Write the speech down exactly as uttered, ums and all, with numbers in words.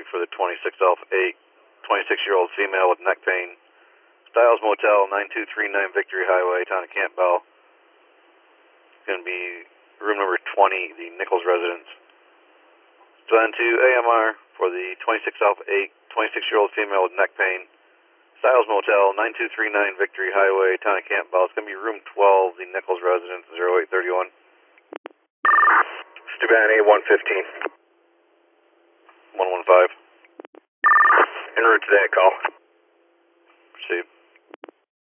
for the twenty-six Alpha eight, twenty-six-year-old female with neck pain. Styles Motel, nine two three nine Victory Highway, town of Campbell. It's going to be room number twenty, the Nichols residence. Plan to A M R for the twenty-six Alpha eight, twenty-six-year-old female with neck pain. Styles Motel, nine two three nine Victory Highway, town of Campbell. It's going to be room twelve, the Nichols residence, zero eight three one. Steuben A one fifteen. one one five. En route to that call. Proceed.